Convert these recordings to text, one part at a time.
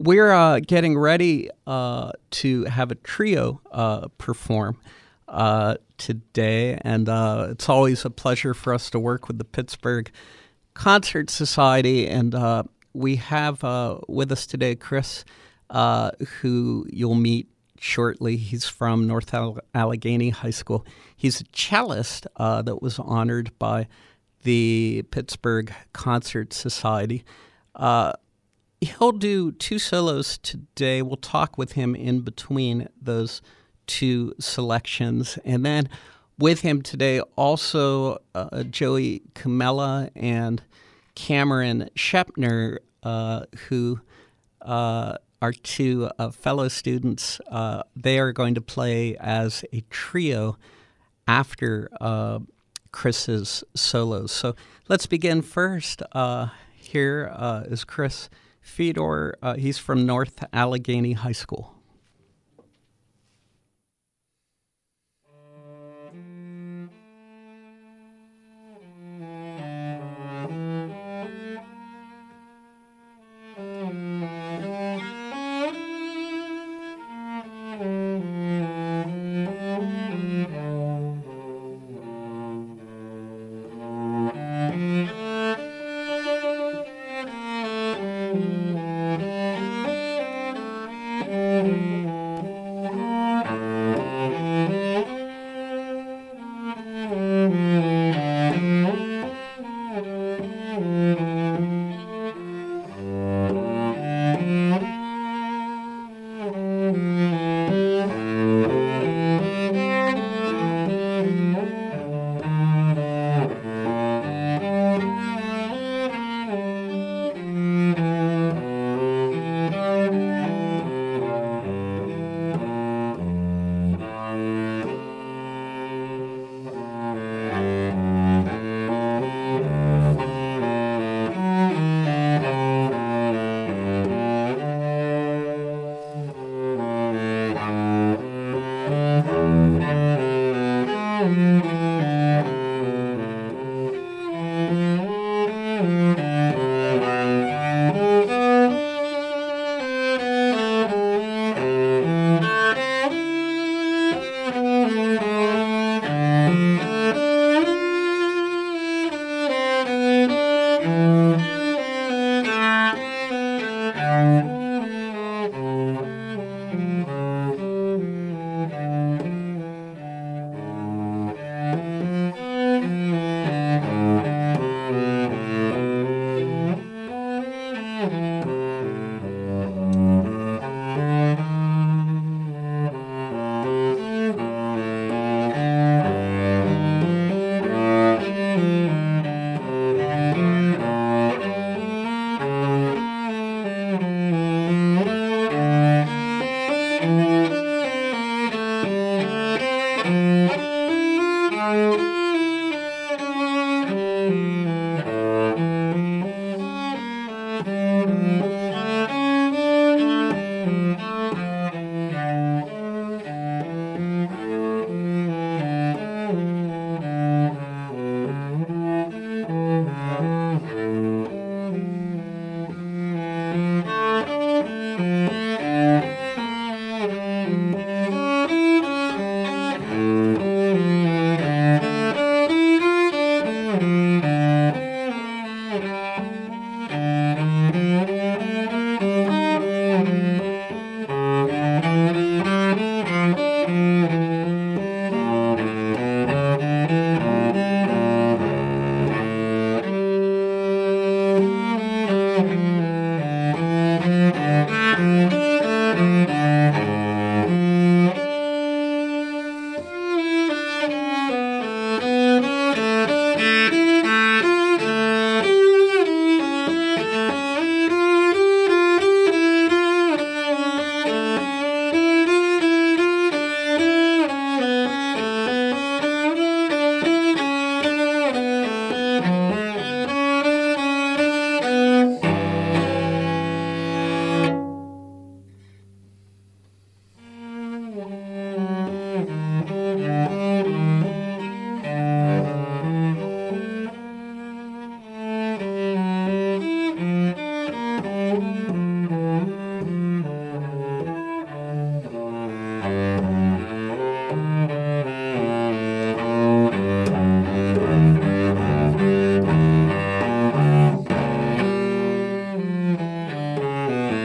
we're getting ready to have a trio perform today, and it's always a pleasure for us to work with the Pittsburgh Concert Society. And we have with us today Chris, who you'll meet shortly. He's from North Allegheny High School. He's a cellist that was honored by the Pittsburgh Concert Society. He'll do two solos today. We'll talk with him in between those two selections. And then with him today also Joey Camella and Cameron Shepner, who are two fellow students. They are going to play as a trio after Chris's solos. So let's begin first. Here is Chris Fedor. He's from North Allegheny High School.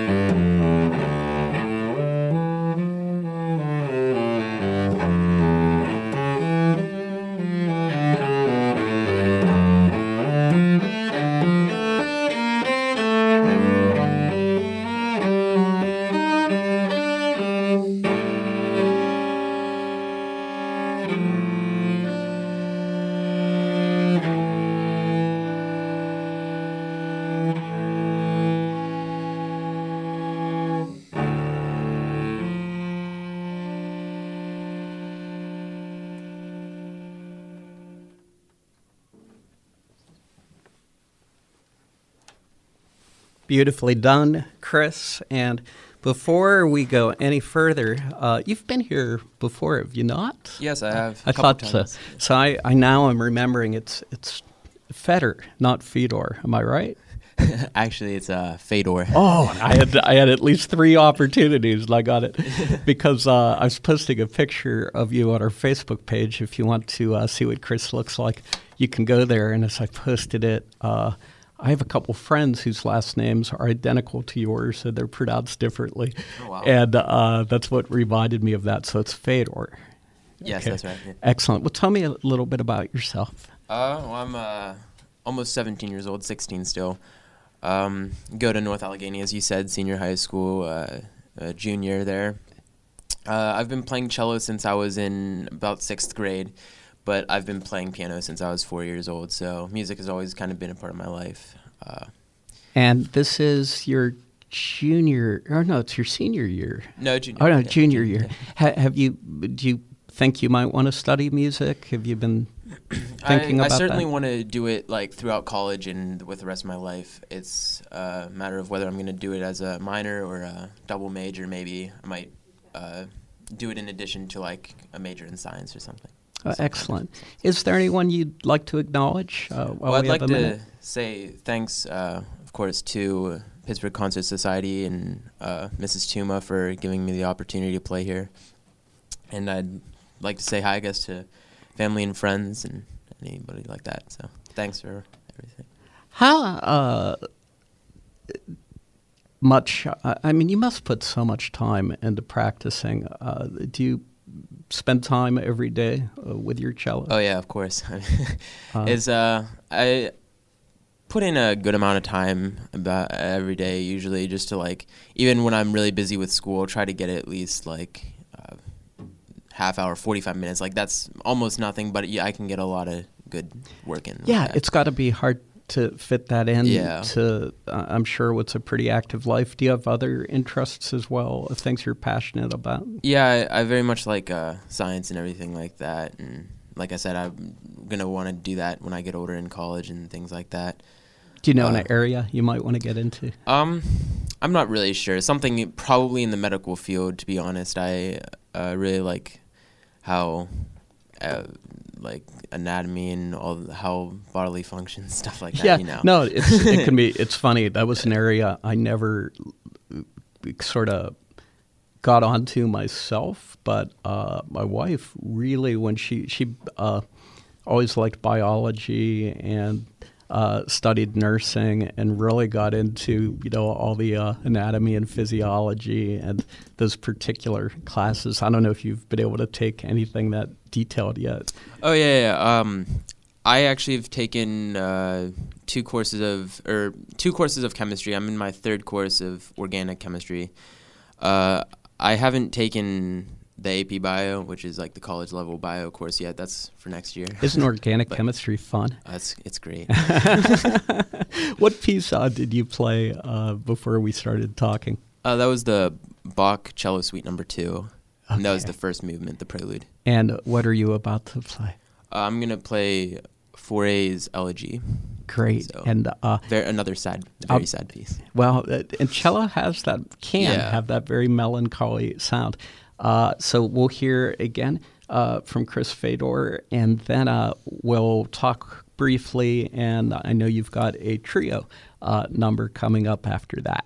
Beautifully done, Chris. And before we go any further, you've been here before, have you not? Yes, I have. I thought so. So I now am remembering it's Feder, not Fedor. Am I right? Actually, it's Fedor. Oh, I had at least 3 opportunities and I got it because I was posting a picture of you on our Facebook page. If you want to see what Chris looks like, you can go there. And as I posted it, I have a couple friends whose last names are identical to yours, so they're pronounced differently. Oh, wow. And that's what reminded me of that. So it's Fedor. Yes, Okay. that's right. Yeah. Excellent. Well, tell me a little bit about yourself. Well, I'm almost 17 years old, 16 still. Go to North Allegheny, as you said, senior high school, junior there. I've been playing cello since I was in about 6th grade, but I've been playing piano since I was 4 years old, so music has always kind of been a part of my life. And this is your junior, or no, it's your senior year. No, junior. Oh, no, yeah. junior year. Do you think you might want to study music? Have you been thinking about that? I certainly want to do it like throughout college and with the rest of my life. It's a matter of whether I'm going to do it as a minor or a double major. Maybe I might do it in addition to like a major in science or something. Excellent. Is there anyone you'd like to acknowledge? Well, I'd like to say thanks, of course, to Pittsburgh Concert Society and Mrs. Tuma for giving me the opportunity to play here. And I'd like to say hi, I guess, to family and friends and anybody like that. So thanks for everything. How much, I mean, you must put so much time into practicing. Do you spend time every day with your cello? Oh, yeah, of course. I put in a good amount of time about every day, usually, just to, like, even when I'm really busy with school, try to get at least, like, half hour, 45 minutes. Like, that's almost nothing, but yeah, I can get a lot of good work in. Yeah, like it's got to be hard to fit that in Yeah. to, I'm sure, what's a pretty active life. Do you have other interests as well, things you're passionate about? Yeah, I very much like science and everything like that. And like I said, I'm going to want to do that when I get older in college and things like that. Do you know an area you might want to get into? I'm not really sure. Something probably in the medical field, to be honest. I really like how like anatomy and how bodily functions, stuff like that. Yeah, you know. no, it can be. It's funny. That was an area I never sort of got onto myself, but my wife really, when she always liked biology and studied nursing and really got into, all the anatomy and physiology and those particular classes. I don't know if you've been able to take anything that detailed yet. Oh, yeah. I actually have taken two courses of chemistry. I'm in my 3rd course of organic chemistry. I haven't taken the AP Bio, which is like the college level bio course yet. That's for next year. Isn't organic chemistry fun? It's great. What piece did you play before we started talking? That was the Bach Cello Suite No. 2. Okay. And that was the first movement, the prelude. And what are you about to play? I'm going to play Fauré's Elegy. Great. So, and another very sad piece. Well, and cello has can Yeah. have that very melancholy sound. So we'll hear again from Chris Fedor, and then we'll talk briefly, and I know you've got a trio number coming up after that.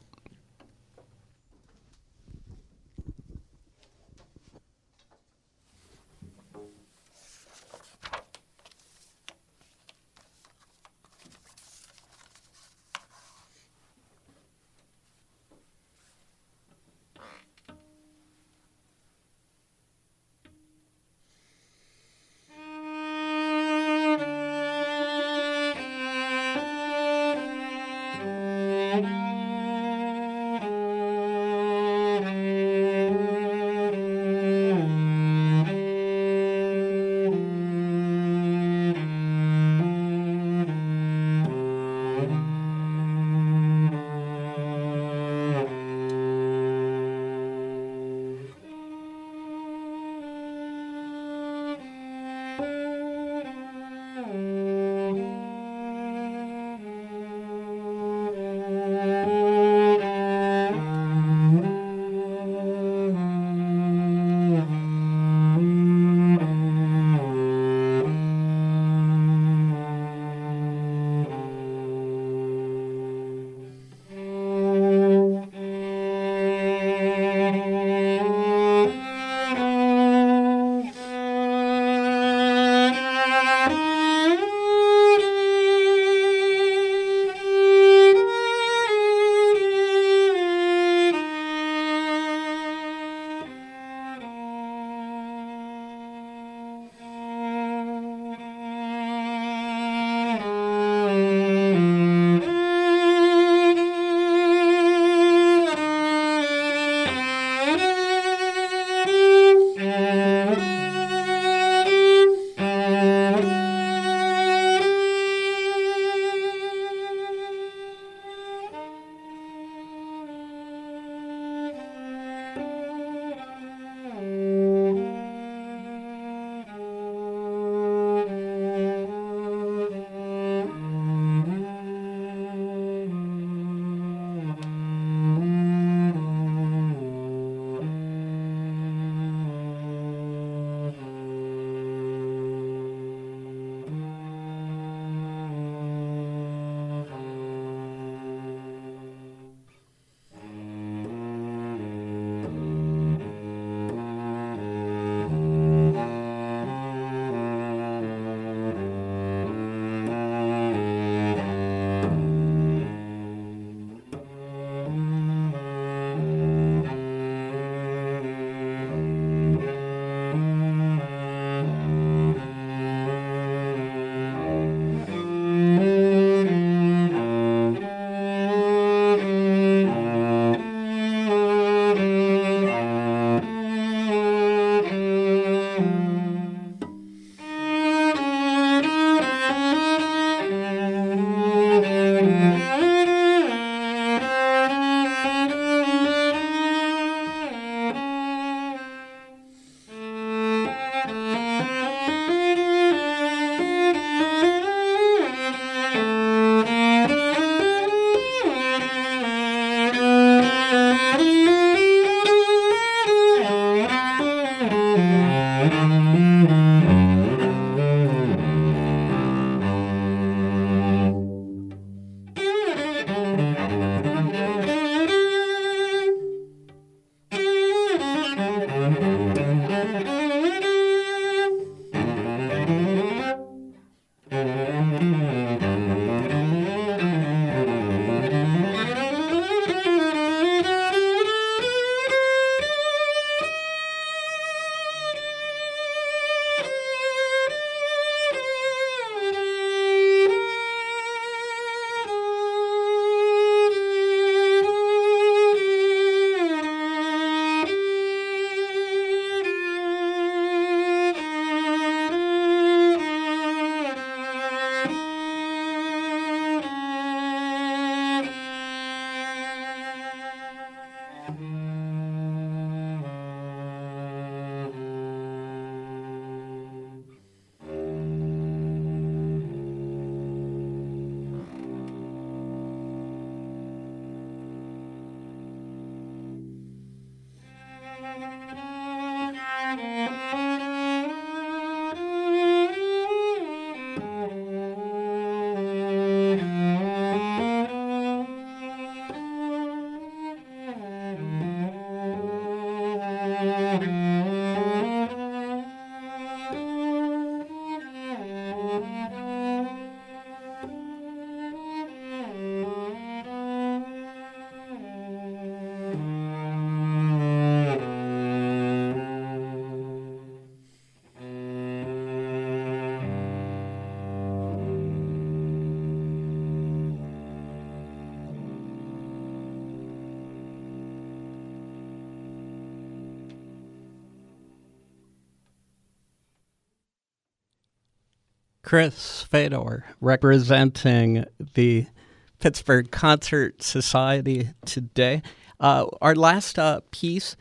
Chris Fedor, representing the Pittsburgh Concert Society today. Our last piece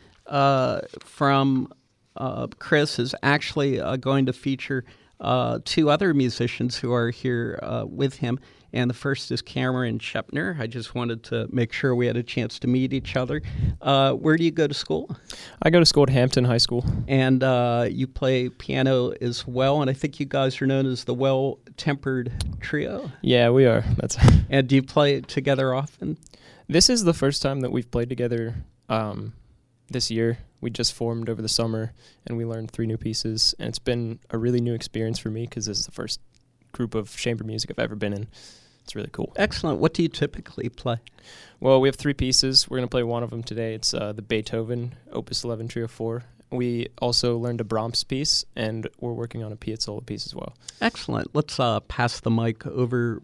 from Chris is actually going to feature two other musicians who are here with him. And the first is Cameron Shepner. I just wanted to make sure we had a chance to meet each other. Where do you go to school? I go to school at Hampton High School. And you play piano as well, and I think you guys are known as the Well-Tempered Trio. Yeah, we are. And do you play together often? This is the first time that we've played together this year. We just formed over the summer, and we learned 3 new pieces, and it's been a really new experience for me because this is the first group of chamber music I've ever been in. It's really cool. Excellent. What do you typically play? Well, we have 3 pieces. We're going to play one of them today. It's the Beethoven Opus 11 Trio 4. We also learned a Brahms piece, and we're working on a Piazzolla piece as well. Excellent. Let's pass the mic over,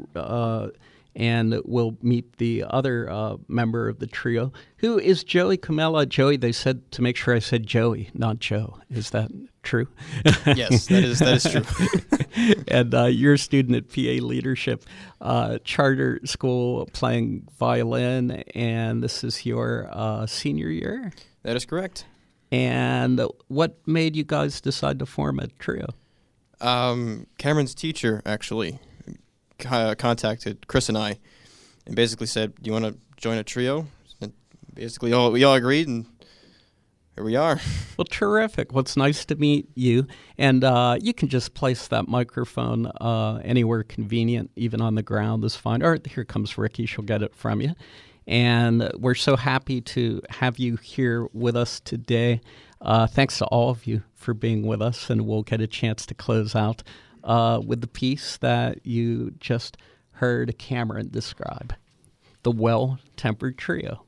and we'll meet the other member of the trio, who is Joey Camella. Joey, they said to make sure I said Joey, not Joe. Is that true? Yes, that is true. And you're a student at PA Leadership Charter School playing violin, and this is your senior year? That is correct. And what made you guys decide to form a trio? Cameron's teacher actually contacted Chris and I and basically said, do you want to join a trio? And basically we all agreed, and here we are. Well, terrific. Well, it's nice to meet you. And you can just place that microphone anywhere convenient, even on the ground is fine. Or here comes Ricky. She'll get it from you. And we're so happy to have you here with us today. Thanks to all of you for being with us. And we'll get a chance to close out with the piece that you just heard Cameron describe, the Well-Tempered Trio.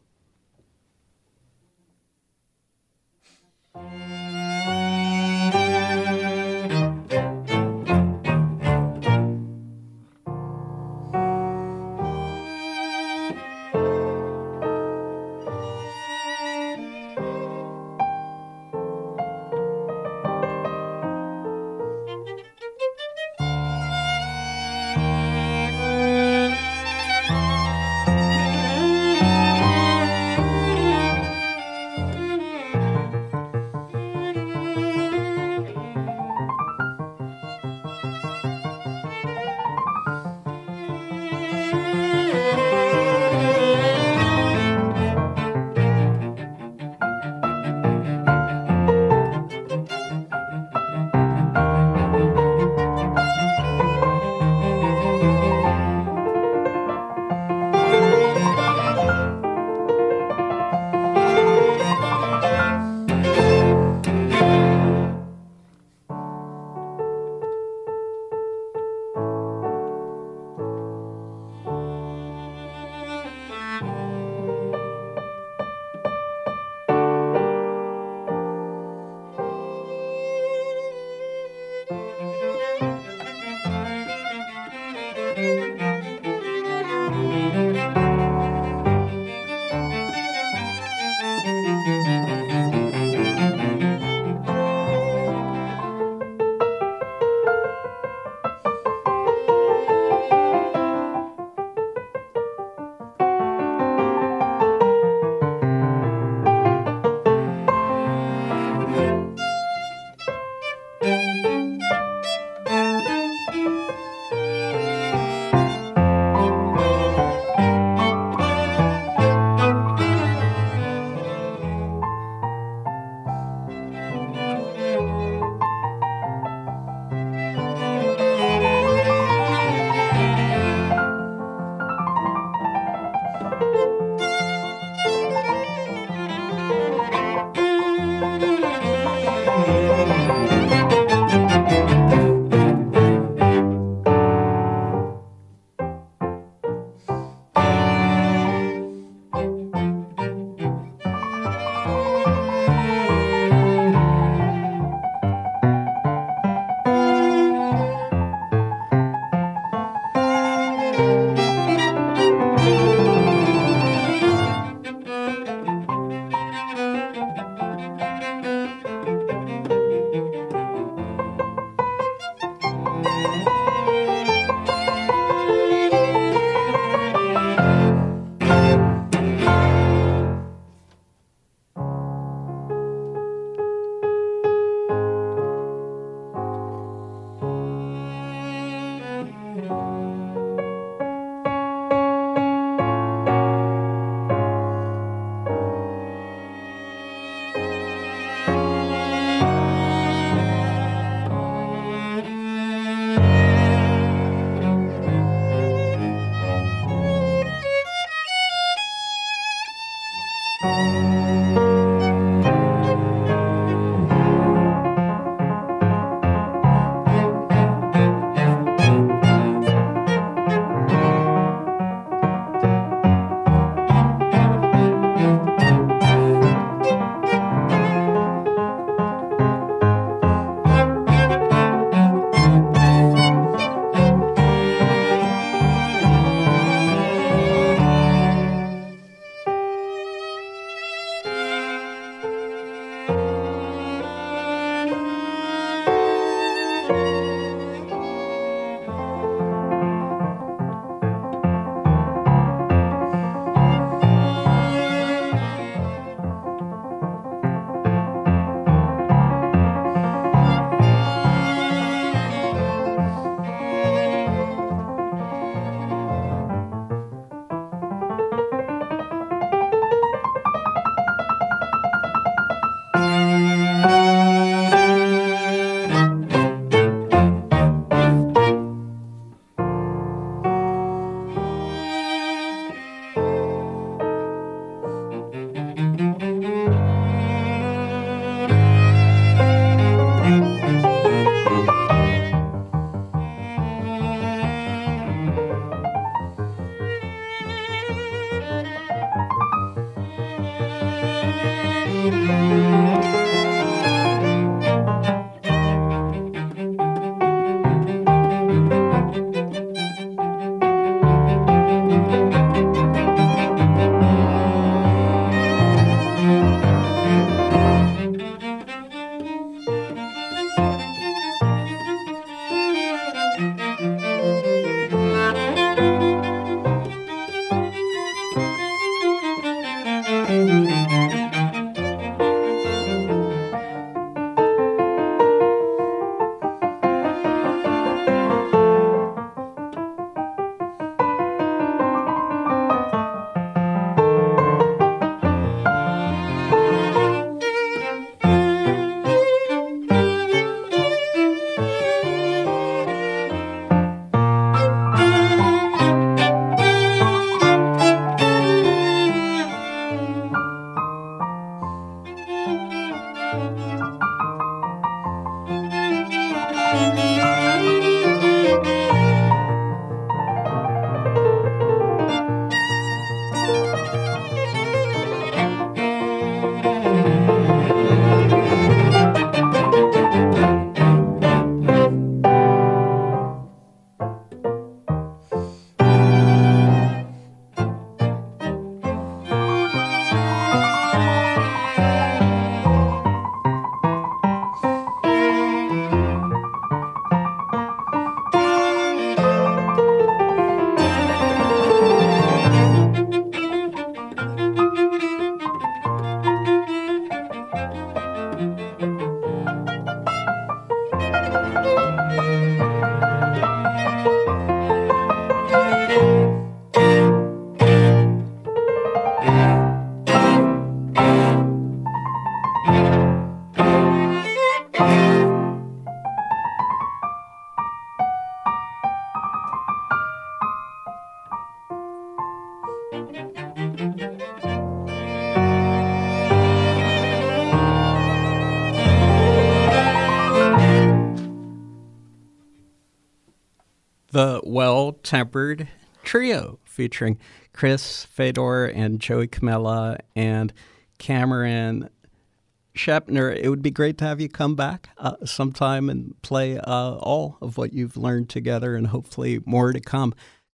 the Well-Tempered Trio featuring Chris Fedor and Joey Camella and Cameron Shepner. It would be great to have you come back sometime and play all of what you've learned together, and hopefully more to come.